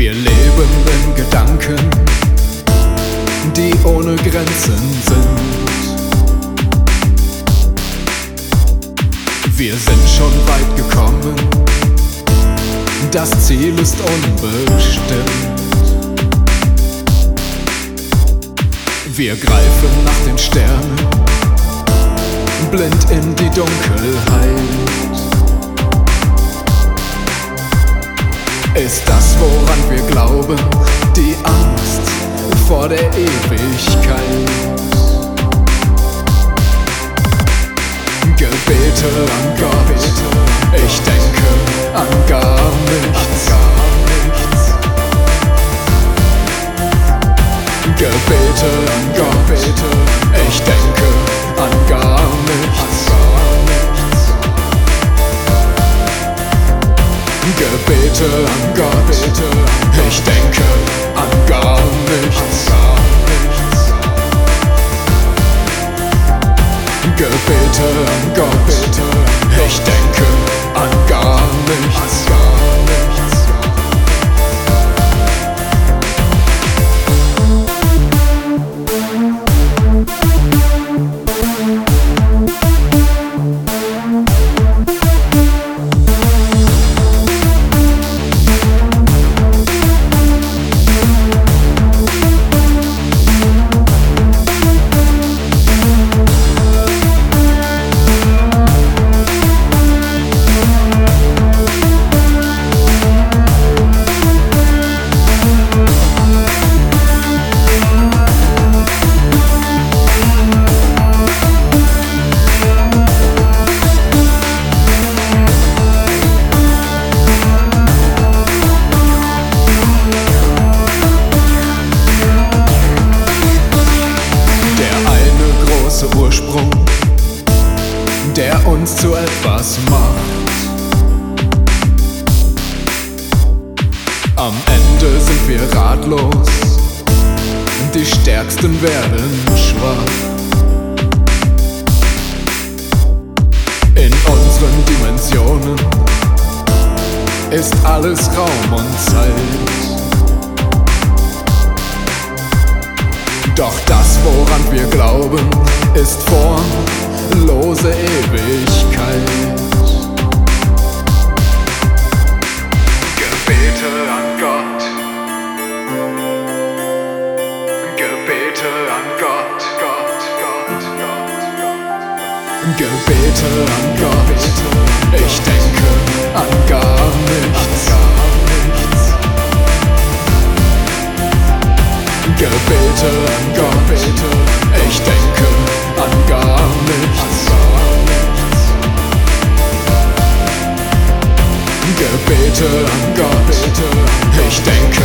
Wir leben in Gedanken, die ohne Grenzen sind. Wir sind schon weit gekommen, das Ziel ist unbestimmt. Wir greifen nach den Sternen, blind in die Dunkelheit. Ist das, woran wir glauben, die Angst vor der Ewigkeit? Gebete an Gott, ich denke an gar nichts. Gebete an Gott, ich denke an gar nichts. Gebete an Gott, ich denke an gar nichts. Gebete an Gott, ich denke an gar nichts. Ursprung, der uns zu etwas macht. Am Ende sind wir ratlos, die Stärksten werden schwach. In unseren Dimensionen ist alles Raum und Zeit. Doch das, woran wir glauben, ist formlose Ewigkeit. Gebete an Gott, Gebete an Gott, Gebete an Gott, ich denke an gar nichts. Gebete an Gott, ich denke an gar nichts. Gebete an Gott, ich denke